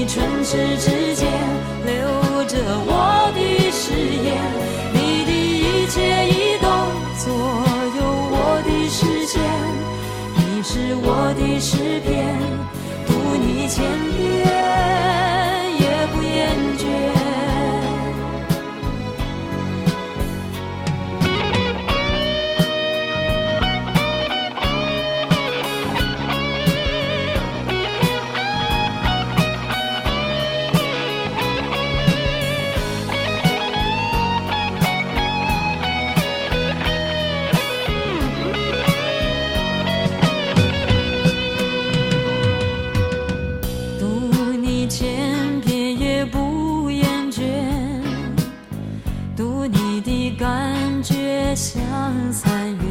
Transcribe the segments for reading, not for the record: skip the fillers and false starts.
的唇齿之间留着我的誓言，你的一切移动左右我的视线，你是我的诗篇，读你千遍也不厌倦。像3月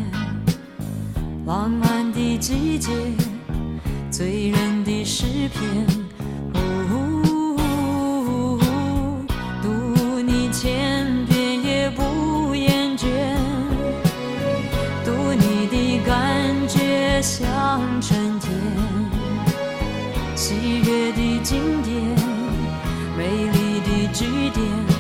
浪漫的季节，醉人的诗篇，读你千遍也不厌倦，读你的感觉像春天，喜悦的经典，美丽的句点，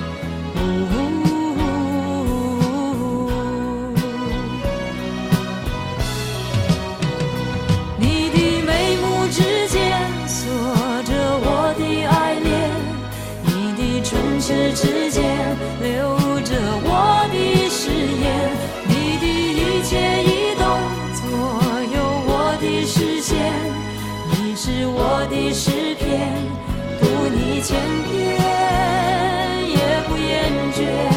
之间留着我的誓言，你的一切移动左右我的视线，你是我的诗篇，读你千遍也不厌倦。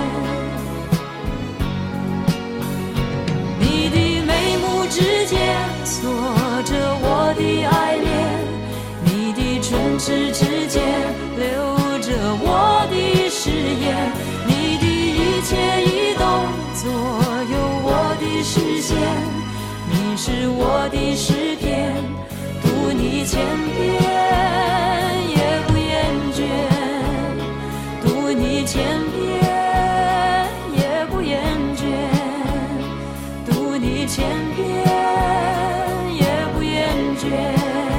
你的眉目之间锁着我的爱恋，你的唇齿之间留着我的誓言，你的一切移动左右我的视线，你是我的诗篇，读你千遍也不厌倦，读你千遍也不厌倦，读你千遍也不厌倦。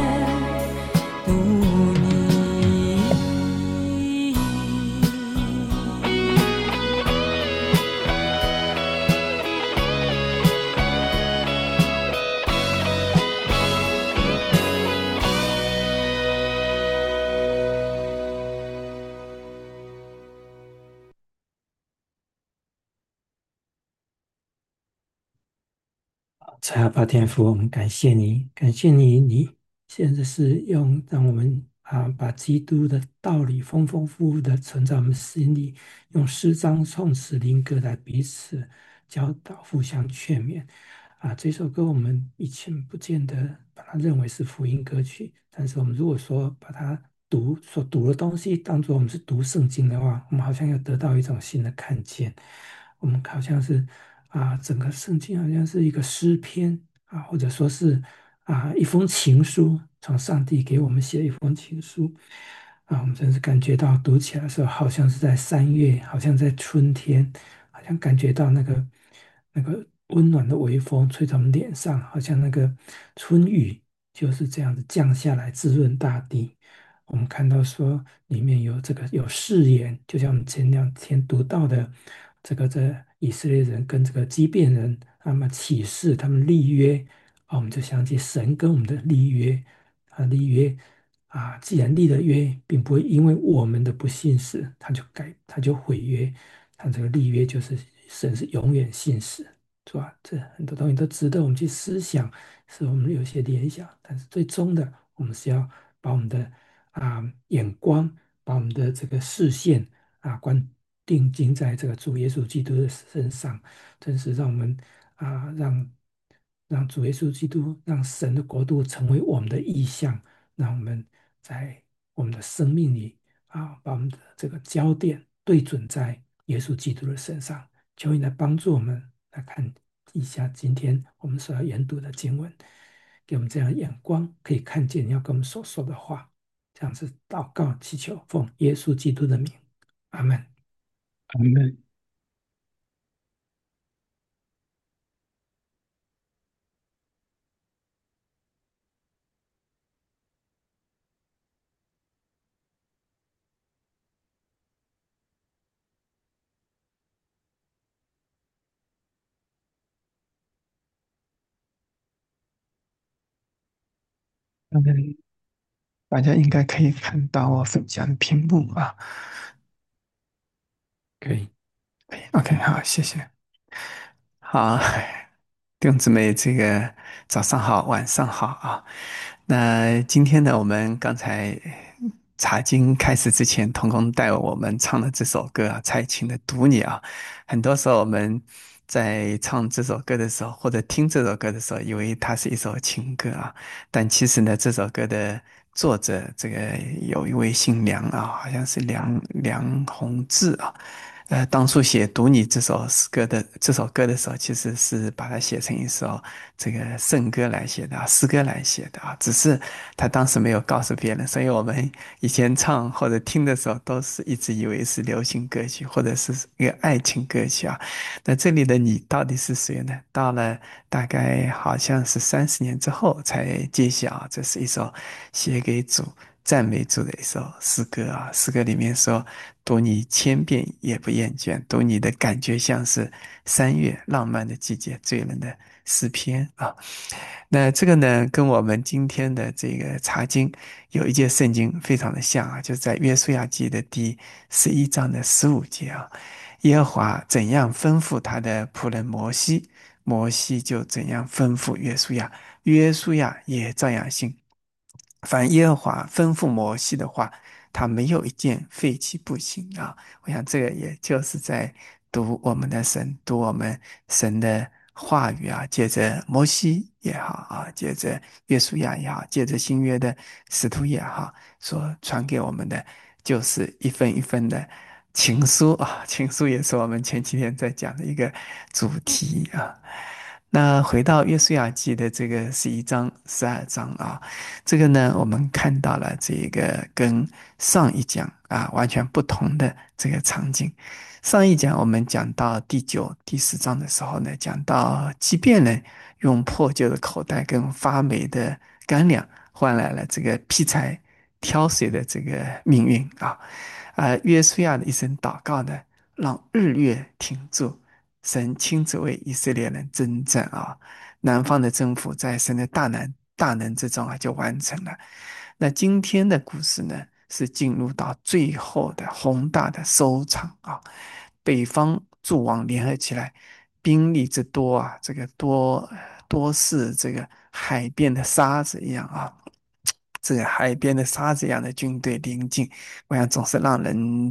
才阿爸天父，我们感谢你，感谢你，你现在是让我们把基督的道理丰丰富富的存在我们心里，用诗章、颂词、灵歌来彼此教导、互相劝勉。这首歌我们以前不见得把它认为是福音歌曲，但是我们如果说把它所读的东西当做我们是读圣经的话，我们好像要得到一种新的看见。我们好像是整个圣经好像是一个诗篇或者说是一封情书，从上帝给我们写一封情书我们真是感觉到读起来的时候，好像是在3月，好像在春天，好像感觉到那个温暖的微风吹在我们脸上，好像那个春雨就是这样子降下来，滋润大地。我们看到说里面有誓言，就像我们前2天读到的，这以色列人跟这个基遍人他们起誓，他们立约我们就想起神跟我们的立约立约既然立了约，并不会因为我们的不信使，他就毁约，他这个立约就是神是永远信使，是吧？这很多东西都值得我们去思想，使我们有些联想，但是最终的，我们是要把我们的眼光，把我们的这个视线定睛在这个主耶稣基督的身上，真是让我们啊让让主耶稣基督，让神的国度成为我们的意向，让我们在我们的生命里把我们的这个焦点对准在耶稣基督的身上，求你来帮助我们来看一下今天我们所要研读的经文，给我们这样的眼光，可以看见你要跟我们所说的话。这样子祷告祈求，奉耶稣基督的名，阿门。 阿门。 嗯，大家应该可以看到我分享的屏幕啊。 可以。 OK，好，谢谢。好，弟兄姊妹，这个早上好，晚上好啊。那今天呢，我们刚才查经开始之前，童工带我们唱的这首歌啊，蔡琴的《读你》啊。很多时候我们在唱这首歌的时候，或者听这首歌的时候，以为它是一首情歌啊，但其实呢，这首歌的作者这个有一位姓梁啊，好像是梁鸿志啊。当初写《读你》这首歌的时候，其实是把它写成一首这个圣歌来写的啊，诗歌来写的啊。只是他当时没有告诉别人，所以我们以前唱或者听的时候，都是一直以为是流行歌曲或者是一个爱情歌曲啊。那这里的你到底是谁呢？到了大概好像是30年之后才揭晓啊，这是一首写给主。赞美主的一首诗歌啊，诗歌里面说：读你千遍也不厌倦，读你的感觉像是3月浪漫的季节，醉人的诗篇啊。那这个呢，跟我们今天的这个查经有一节圣经非常的像啊，就是在约书亚记的第11章的15节啊。耶和华怎样吩咐他的仆人摩西，摩西就怎样吩咐约书亚，约书亚也照样行。凡耶和华吩咐摩西的话，他没有一件废弃不行啊！我想这个也就是在读我们的神，读我们神的话语啊。借着摩西也好啊，借着约书亚也好，借着新约的使徒也好，所传给我们的，就是一份一份的情书啊。情书也是我们前几天在讲的一个主题啊。那回到约书亚记的这个11章、12章啊。这个呢，我们看到了这个跟上一讲啊完全不同的这个场景。上一讲我们讲到第9、第10章的时候呢，讲到即便呢用破旧的口袋跟发霉的干粮换来了这个劈柴挑水的这个命运啊。约书亚的一声祷告呢，让日月停住，神亲自为以色列人征战啊。南方的征服在神的大能之中啊就完成了。那今天的故事呢，是进入到最后的宏大的收场啊。北方诸王联合起来，兵力之多啊，这个多似这个海边的沙子一样啊。这个海边的沙子一样的军队临近，我想总是让人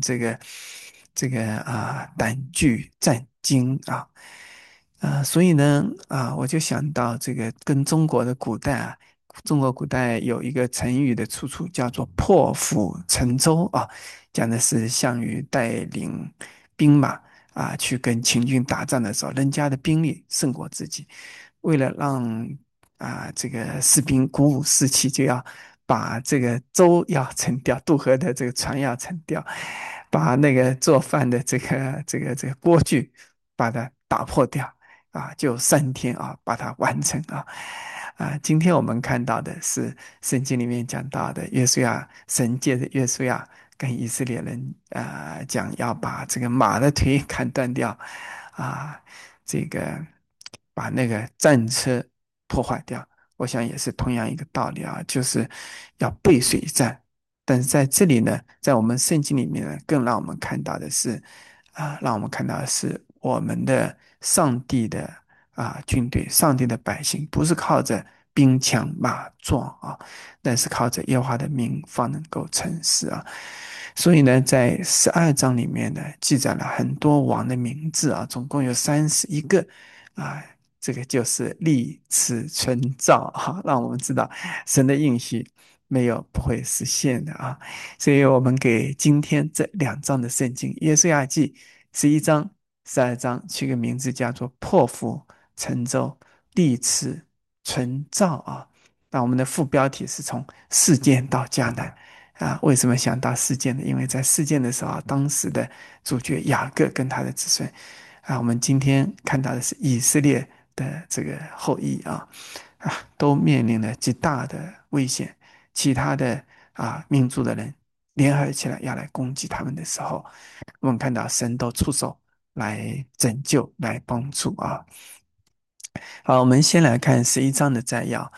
这个胆惧战惊啊。所以呢，我就想到这个跟中国的古代啊，中国古代有一个成语的出处叫做“破釜沉舟”啊，讲的是项羽带领兵马去跟秦军打仗的时候，人家的兵力胜过自己，为了让这个士兵鼓舞士气，就要把这个舟要沉掉，渡河的这个船要沉掉，把那个做饭的这个锅具把它打破掉。就3天把它完成啊。今天我们看到的是圣经里面讲到的约书亚，神借着约书亚跟以色列人讲要把这个马的腿砍断掉啊，这个把那个战车破坏掉。我想也是同样一个道理啊，就是要背水一战。但是在这里呢，在我们圣经里面呢，更让我们看到的是让我们看到的是我们的上帝的军队，上帝的百姓，不是靠着兵强马壮啊，但是靠着耶和华的名方能够成事啊。所以呢，在12章里面呢，记载了很多王的名字啊，总共有31个啊。这个就是立此存照让我们知道神的应许没有不会实现的啊。所以我们给今天这2章的圣经《约书亚记》11章、12章取个名字叫做“破釜沉舟，立此存照”啊。那我们的副标题是从事件到迦南为什么想到事件呢？因为在事件的时候当时的主角雅各跟他的子孙我们今天看到的是以色列的这个后裔都面临了极大的危险。其他的民族的人联合起来要来攻击他们的时候，我们看到神都出手来拯救、来帮助啊。好，我们先来看11章的摘要。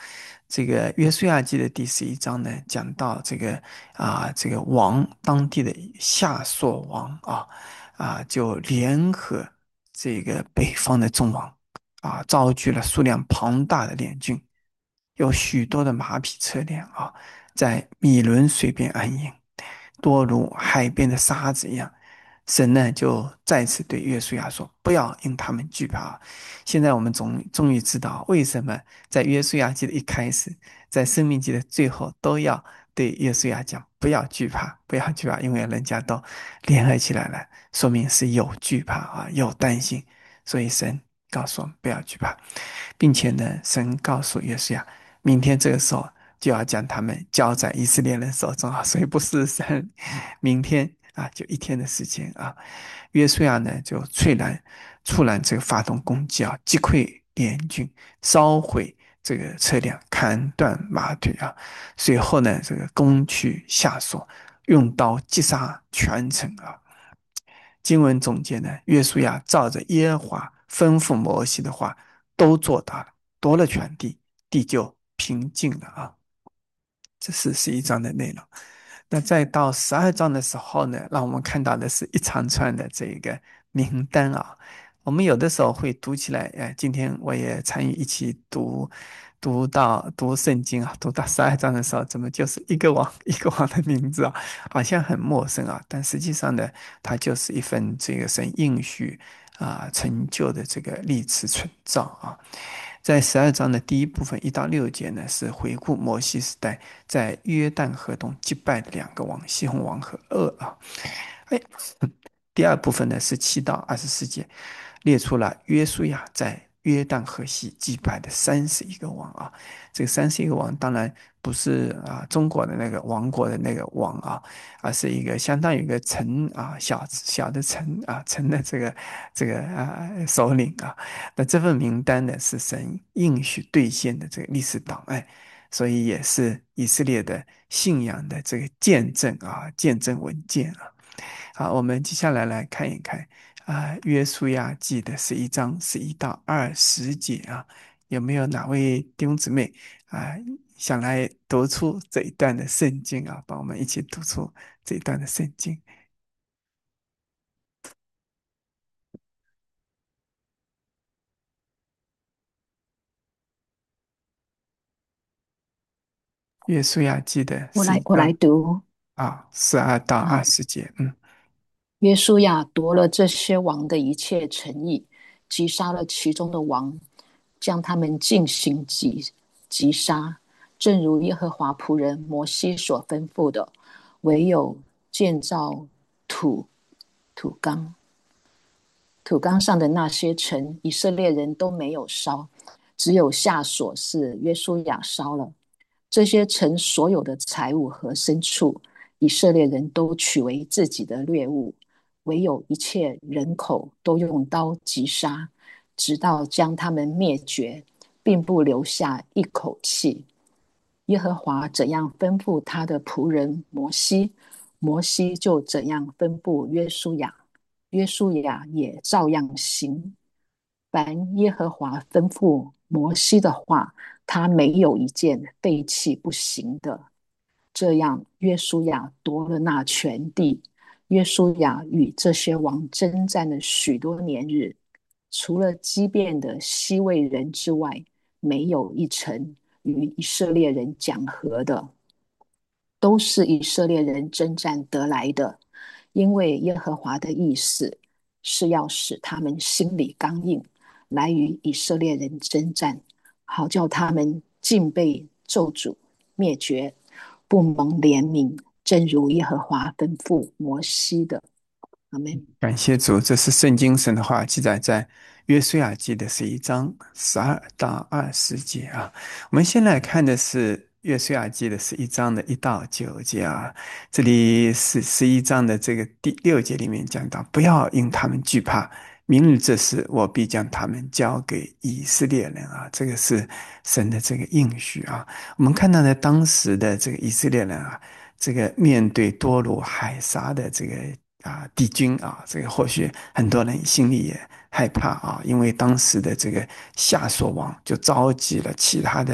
这个约书亚记的第11章呢，讲到这个王当地的夏朔王就联合这个北方的众王召集了数量庞大的联军，有许多的马匹车辆在米伦水边安营，多如海边的沙子一样。神呢就再次对约书亚说：“不要因他们惧怕。”现在我们终于知道为什么在约书亚记的一开始，在生命记的最后，都要对约书亚讲：“不要惧怕，不要惧怕。”因为人家都联合起来了，说明是有惧怕有担心，所以神告诉我们不要惧怕，并且呢，神告诉约书亚，明天这个时候就要将他们交在以色列人手中所以不是明天就一天的时间约书亚呢就猝然这个发动攻击击溃联军，烧毁这个车辆，砍断马腿随后呢这个攻取夏所，用刀击杀全城经文总结呢，约书亚照着耶和华吩咐摩西的话都做到了，夺了全地，地就平静了这是11章的内容。那再到12章的时候呢，让我们看到的是一长串的这个名单我们有的时候会读起来，今天我也参与一起读圣经读到12章的时候，怎么就是一个王一个王的名字好像很陌生但实际上呢，它就是一份这个神应许成就的这个历次存照在12章的第一部分1到6节呢，是回顾摩西时代在约旦河东击败的2个王，西宏王和噩第二部分呢是7到24节，列出了约书亚在约旦河西击败的31个王这个31个王当然不是中国的那个王国的那个王而是一个相当于一个城小的城的这个首领那这份名单呢是神应许兑现的这个历史档案，所以也是以色列的信仰的这个见证见证文件好，我们接下来看一看约书亚记的11章11到20节有没有哪位弟兄姊妹想来读出这一段的圣经帮我们一起读出这一段的圣经。约书亚记的我来读 12到20节约书亚夺了这些王的一切城邑，击杀了其中的王，将他们进行击杀，正如耶和华仆人摩西所吩咐的，唯有建造土缸上的那些城，以色列人都没有烧，只有夏所是约书亚烧了。这些城所有的财物和牲畜，以色列人都取为自己的掠物，唯有一切人口都用刀击杀，直到将他们灭绝，并不留下一口气。耶和华怎样吩咐他的仆人摩西，摩西就怎样吩咐约书亚，约书亚也照样行。凡耶和华吩咐摩西的话，他没有一件废弃不行的。这样约书亚夺了那全地。约书亚与这些王征战了许多年日，除了基遍的西魏人之外，没有一城与以色列人讲和的，都是以色列人征战得来的。因为耶和华的意思是要使他们心里刚硬，来与以色列人征战，好叫他们尽被咒诅灭绝，不蒙怜悯，正如耶和华吩咐摩西的。阿们。 感谢主，这是圣经神的话记载在约书亚记的11章12到20节我们先来看的是约书亚记的11章的1到9节这里是11章的这个第6节里面讲到，不要因他们惧怕，明日这时我必将他们交给以色列人这个是神的这个应许我们看到呢，当时的这个以色列人这个面对多如海沙的这个敌军这个或许很多人心里也害怕因为当时的这个夏所王就召集了其他的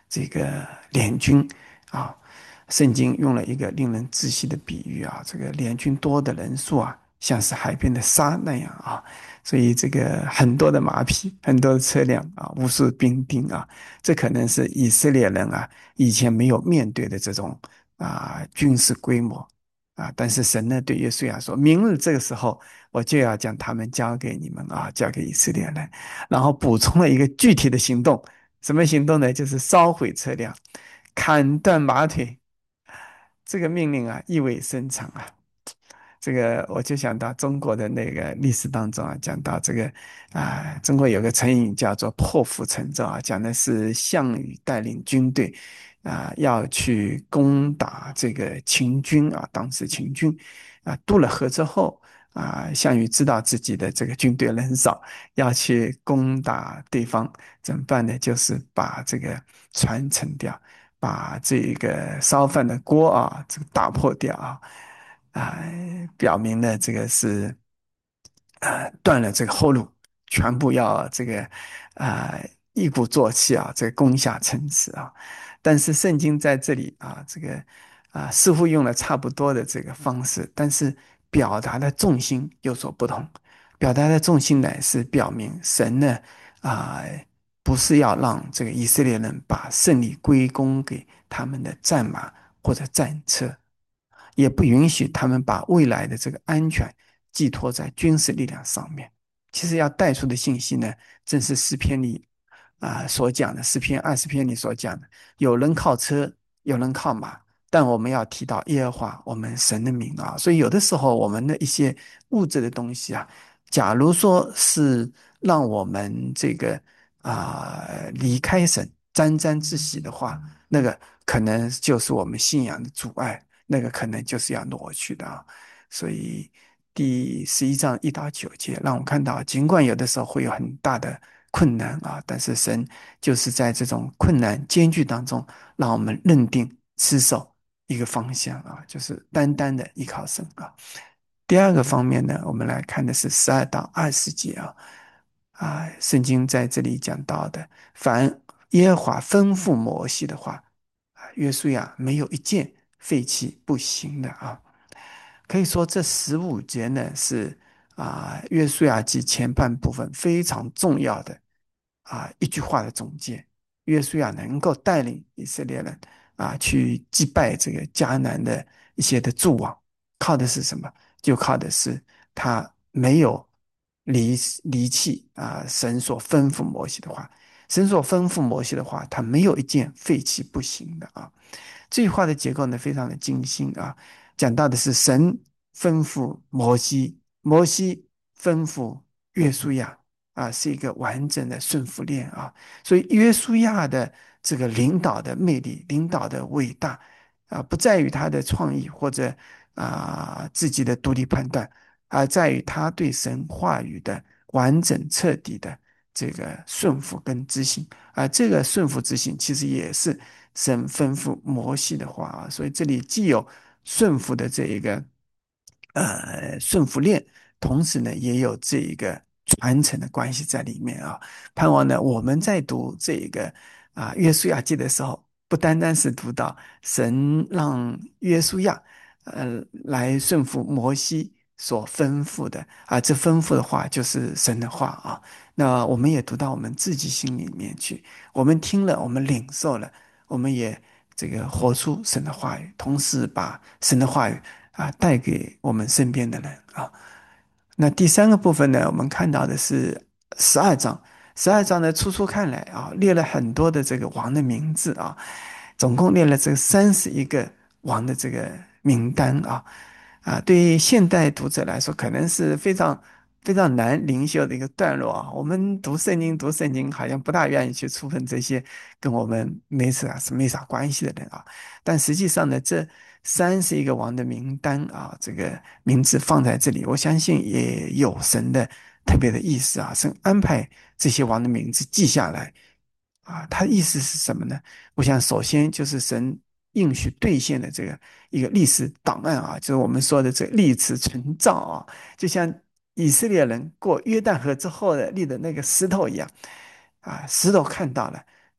这个联军啊。圣经用了一个令人窒息的比喻啊，这个联军多的人数啊，像是海边的沙那样啊，所以这个很多的马匹、很多的车辆啊，无数兵丁啊，这可能是以色列人啊以前没有面对的这种军事规模啊。但是神呢对约书亚说：“明日这个时候，我就要将他们交给你们啊，交给以色列人。”然后补充了一个具体的行动，什么行动呢？就是烧毁车辆、砍断马腿。这个命令啊，意味深长啊。这个我就想到中国的那个历史当中啊，讲到这个中国有个成语叫做“破釜沉舟”啊，讲的是项羽带领军队要去攻打这个秦军啊，当时秦军渡了河之后项羽知道自己的这个军队人少，要去攻打对方，怎么办呢？就是把这个船沉掉，把这个烧饭的锅这个打破掉啊，表明了这个是断了这个后路，全部要这个啊一鼓作气这个攻下城池但是圣经在这里这个似乎用了差不多的这个方式，但是表达的重心有所不同。表达的重心呢是表明神呢啊、不是要让这个以色列人把胜利归功给他们的战马或者战车，也不允许他们把未来的这个安全寄托在军事力量上面。其实要带出的信息呢，正是诗篇里所讲的，诗篇20篇里所讲的，有人靠车，有人靠马，但我们要提到耶和华我们神的名所以有的时候我们的一些物质的东西假如说是让我们这个离开神沾沾自喜的话，那个可能就是我们信仰的阻碍，那个可能就是要挪去的所以第11章1到9节让我看到，尽管有的时候会有很大的困难但是神就是在这种困难艰巨当中，让我们认定持守一个方向就是单单的依靠神第二个方面呢，我们来看的是12到20节圣经在这里讲到的，凡耶和华吩咐摩西的话约书亚没有一件废弃不行的可以说这15节呢是约书亚记前半部分非常重要的一句话的总结。约书亚能够带领以色列人去击败这个迦南的一些的诸王，靠的是什么？就靠的是他没有离弃神所吩咐摩西的话。神所吩咐摩西的话，他没有一件废弃不行的这句话的结构呢，非常的精心讲到的是神吩咐摩西，摩西吩咐约书亚是一个完整的顺服链所以约书亚的这个领导的魅力、领导的伟大不在于他的创意或者自己的独立判断，而在于他对神话语的完整彻底的这个顺服跟执行这个顺服执行其实也是神吩咐摩西的话所以这里既有顺服的这一个顺服链，同时呢也有这一个传承的关系在里面盼望呢我们在读这一个约书亚记的时候，不单单是读到神让约书亚来顺服摩西所吩咐的这吩咐的话就是神的话那我们也读到我们自己心里面去，我们听了，我们领受了，我们也这个活出神的话语，同时把神的话语带给我们身边的人那第三个部分呢，我们看到的是12章。12章呢，初初看来列了很多的这个王的名字总共列了这个31个王的这个名单对于现代读者来说，可能是非常非常难灵修的一个段落我们读圣经，好像不大愿意去触碰这些跟我们没啥关系的人但实际上呢，这31个王的名单这个名字放在这里，我相信也有神的特别的意思神安排这些王的名字记下来他的意思是什么呢？我想首先就是神应许兑现的这个一个历史档案就是我们说的这个历史存照就像以色列人过约旦河之后的立的那个石头一样石头看到了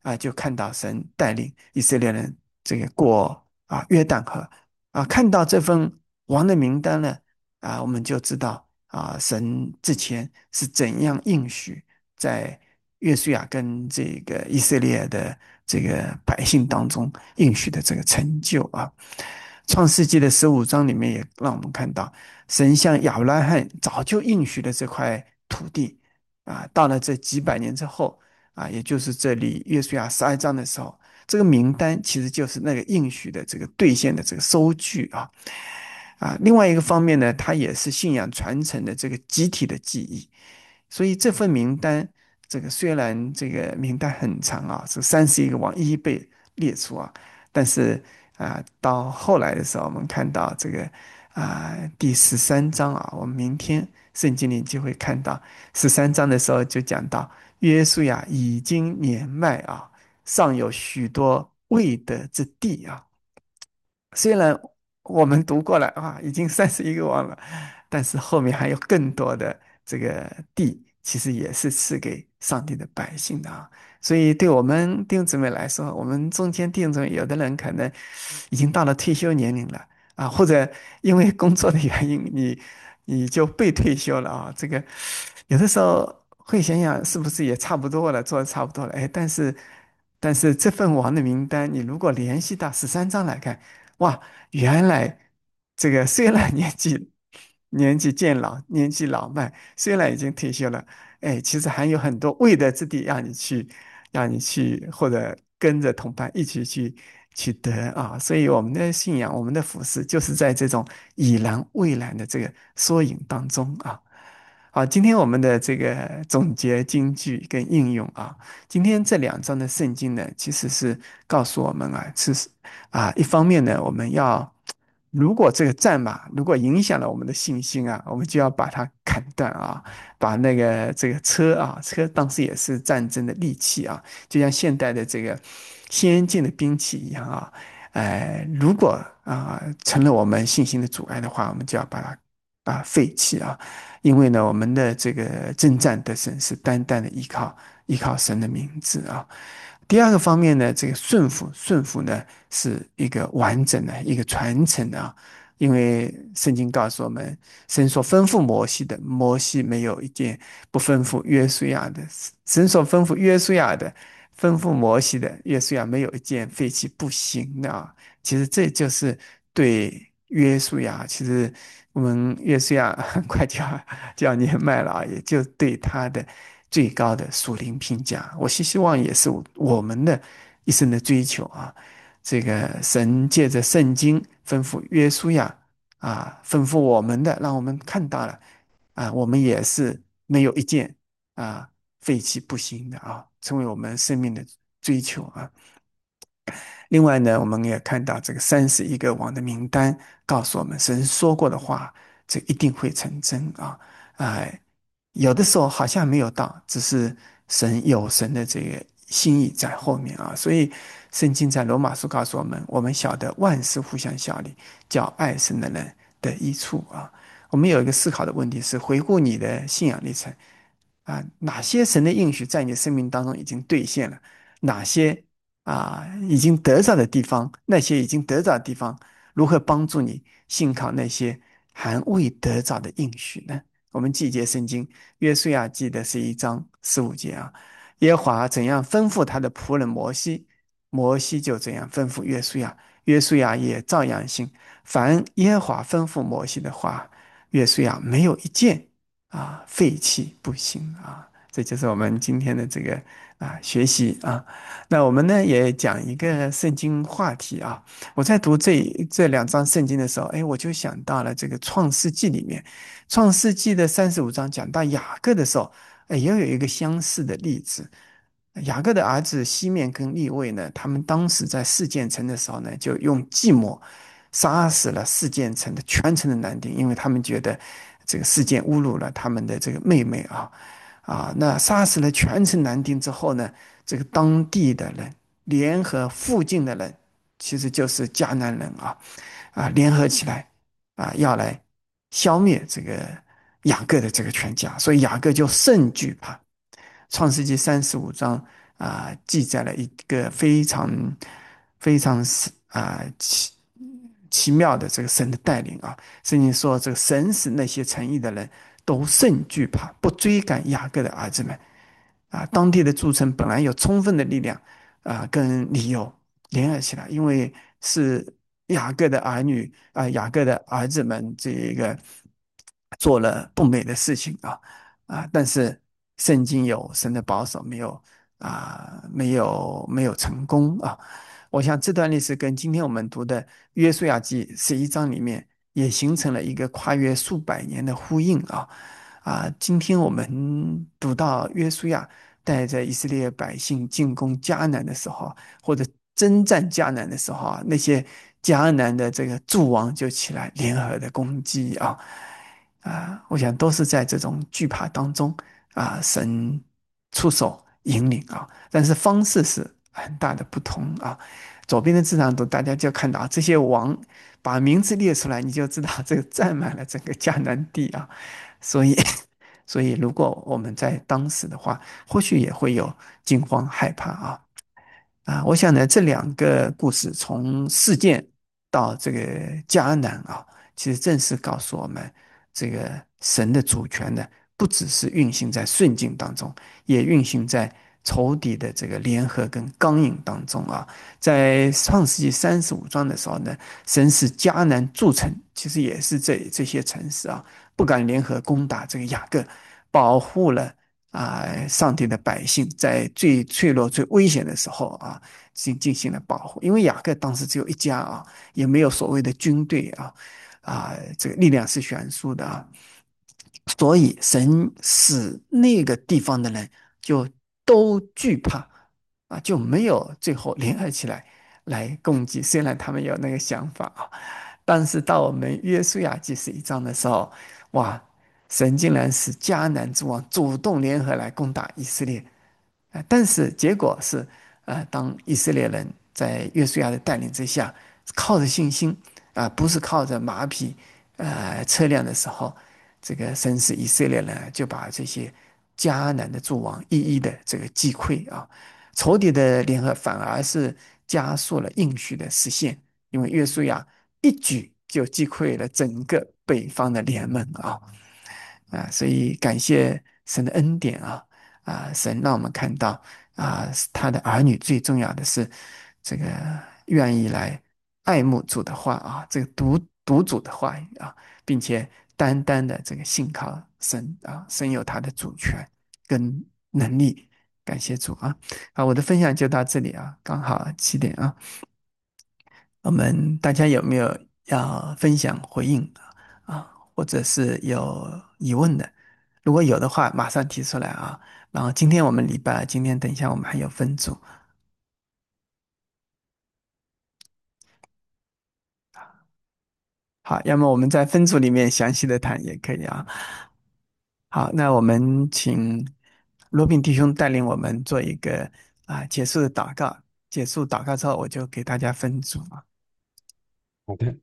就看到神带领以色列人这个过约旦河看到这份王的名单呢我们就知道神之前是怎样应许在约书亚跟这个以色列的这个百姓当中应许的这个成就创世纪的15章里面也让我们看到，神向亚伯拉罕早就应许了这块土地到了这几百年之后也就是这里约书亚12章的时候，这个名单其实就是那个应许的这个兑现的这个收据另外一个方面呢，它也是信仰传承的这个集体的记忆。所以这份名单，这个虽然这个名单很长是31个王一一被列出但是到后来的时候，我们看到这个第13章我们明天圣经里就会看到13章的时候就讲到约书亚已经年迈尚有许多未得之地虽然我们读过了已经31个王了，但是后面还有更多的这个地，其实也是赐给上帝的百姓的所以对我们弟兄姊妹来说，我们中间弟兄姊妹有的人可能已经到了退休年龄了或者因为工作的原因，你就被退休了这个有的时候会想想是不是也差不多了，做的差不多了，但是这份王的名单，你如果联系到13章来看，哇，原来这个虽然年纪渐老，年纪老迈，虽然已经退休了，其实还有很多未得之地让你去，或者跟着同伴一起去得所以我们的信仰，我们的服饰，就是在这种已然未然的这个缩影当中好，今天我们的这个总结金句跟应用今天这2章的圣经呢，其实是告诉我们一方面呢，我们要如果这个战马如果影响了我们的信心我们就要把它砍断把那个这个车当时也是战争的利器就像现代的这个先进的兵器一样如果成了我们信心的阻碍的话，我们就要把它废弃因为呢，我们的这个征战得胜是单单的依靠神的名字第二个方面呢，这个顺服呢是一个完整的一个传承因为圣经告诉我们，神所吩咐摩西的，摩西没有一件不吩咐约书亚的；神所吩咐约书亚的，吩咐摩西的，约书亚没有一件废弃不行的其实这就是对约书亚，其实我们约书亚很快就要年迈了也就对他的最高的属灵评价，我希望也是我们的一生的追求这个神借着圣经吩咐约书亚吩咐我们的，让我们看到了我们也是没有一件废弃不行的成为我们生命的追求另外呢，我们也看到这个31个王的名单告诉我们，神说过的话，这一定会成真有的时候好像没有到，只是神的这个心意在后面所以圣经在罗马书告诉我们，我们晓得万事互相效力，叫爱神的人得益处我们有一个思考的问题是，回顾你的信仰历程哪些神的应许在你的生命当中已经兑现了？哪些已经得着的地方，那些已经得着的地方，如何帮助你信靠那些还未得着的应许呢？我们记节圣经，约书亚记的是1章15节耶和华怎样吩咐他的仆人摩西，摩西就怎样吩咐约书亚，约书亚也照样行。凡耶和华吩咐摩西的话，约书亚没有一件废弃不行这就是我们今天的这个学习那我们呢也讲一个圣经话题我在读这2章圣经的时候我就想到了这个创世纪里面，创世纪的35章讲到雅各的时候也有一个相似的例子。雅各的儿子西面跟利未呢，他们当时在示剑城的时候呢，就用计谋杀死了示剑城的全城的男丁，因为他们觉得这个示剑侮辱了他们的这个妹妹那杀死了全城男丁之后呢，这个当地的人联合附近的人，其实就是迦南人联合起来要来消灭这个雅各的这个全家，所以雅各就甚惧怕。创世纪35章记载了一个非常奇妙的这个神的带领啊。圣经说，这个神使那些诚意的人都甚惧怕，不追赶雅各的儿子们。当地的诸城本来有充分的力量跟理由联合起来，因为是雅各的儿女雅各的儿子们这个做了不美的事情但是圣经有神的保守，没有成功啊。我想这段历史跟今天我们读的约书亚记11章里面也形成了一个跨越数百年的呼应今天我们读到约书亚带着以色列百姓进攻迦南的时候，或者征战迦南的时候那些迦南的这个诸王就起来联合的攻击我想都是在这种惧怕当中神出手引领但是方式是很大的不同左边的这张图，大家就看到这些王把名字列出来，你就知道这个占满了整个迦南地所以，所以如果我们在当时的话，或许也会有惊慌害怕我想呢，这两个故事从事件到这个迦南其实正是告诉我们，这个神的主权呢，不只是运行在顺境当中，也运行在仇敌的这个联合跟刚硬当中在创世纪35章的时候呢，神使迦南诸城，其实也是这些城市不敢联合攻打这个雅各，保护了上帝的百姓在最脆弱、最危险的时候进行了保护。因为雅各当时只有一家也没有所谓的军队这个力量是悬殊的所以神使那个地方的人就都惧怕就没有最后联合起来攻击。虽然他们有那个想法但是到我们约书亚记11章的时候，哇！神竟然使迦南诸王主动联合来攻打以色列，但是结果是，当以色列人在约书亚的带领之下，靠着信心不是靠着马匹、车辆的时候，这个神使以色列人就把这些迦南的诸王一一的这个击溃仇敌的联合反而是加速了应许的实现，因为约书亚一举就击溃了整个北方的联盟所以感谢神的恩典神让我们看到他的儿女最重要的是这个愿意来爱慕主的话这个读主的话语并且单单的这个信靠神神有他的主权跟能力，感谢主我的分享就到这里刚好7点我们大家有没有要分享回应或者是有疑问的？如果有的话，马上提出来然后今天我们礼拜，今天等一下我们还有分组。好，要么我们在分组里面详细的谈也可以好，那我们请罗宾弟兄带领我们做一个结束的祷告。结束祷告之后，我就给大家分组好的，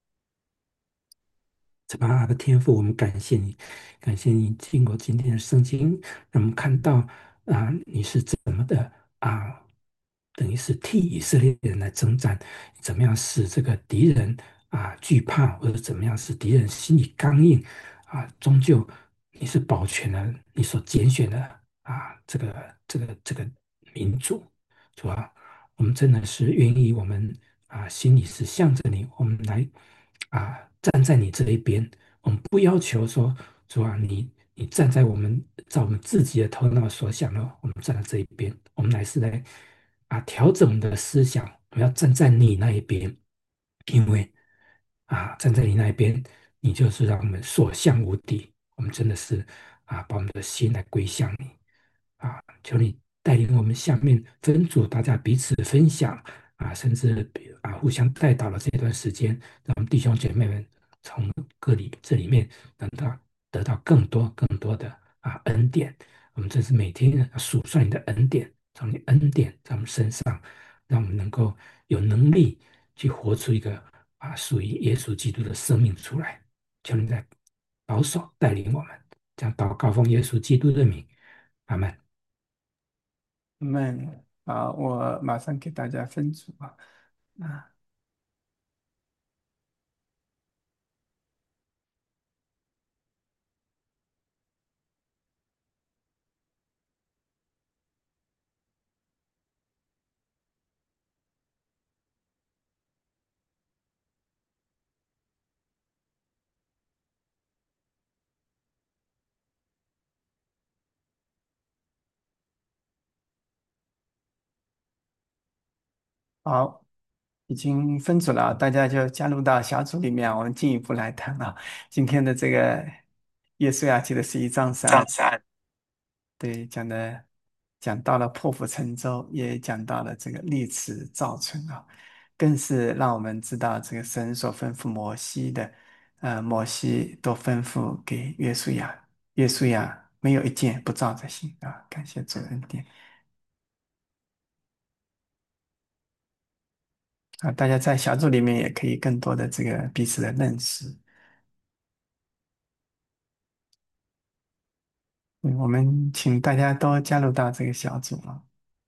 阿爸天父，我们感谢你，感谢你经过今天的圣经，让我们看到你是怎么的等于是替以色列人来征战，怎么样使这个敌人惧怕，或者怎么样使敌人心里刚硬终究你是保全了你所拣选的这个民族，主啊，我们真的是愿意，我们心里是向着你，我们来站在你这一边。我们不要求说，主啊，你站在照我们自己的头脑所想的，我们站在这一边。我们乃是来调整我们的思想，我们要站在你那一边，因为站在你那一边，你就是让我们所向无敌。我们真的是把我们的心来归向你求你带领我们下面分组，大家彼此分享甚至互相带到了这段时间，让我们弟兄姐妹们从这里面得到更多更多的恩典。我们真是每天数算你的恩典，从你恩典在我们身上，让我们能够有能力去活出一个属于耶稣基督的生命出来。求你在保守带领我们，将祷告奉耶稣基督的名，阿门。 我马上给大家分组啊。啊，好，已经分组了，大家就加入到小组里面，我们进一步来谈啊。今天的这个耶稣亚记的11章3，对，讲到了破釜沉舟，也讲到了这个立池造城啊，更是让我们知道这个神所吩咐摩西的，摩西都吩咐给约书亚，约书亚没有一件不照着行啊，感谢主恩典啊！大家在小组里面也可以更多的这个彼此的认识。我们请大家都加入到这个小组啊。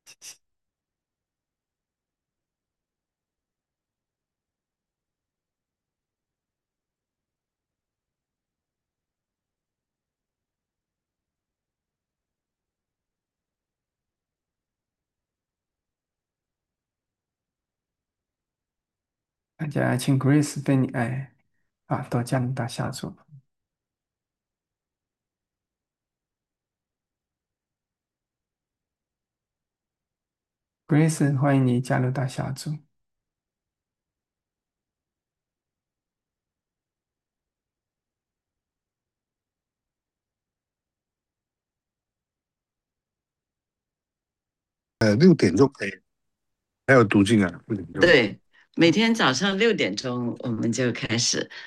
大家请 Grace 被你都加入到小组。Grace，欢迎你加入到小组。 6点钟，还有读经啊，6点钟。 对，每天早上6点钟我们就开始。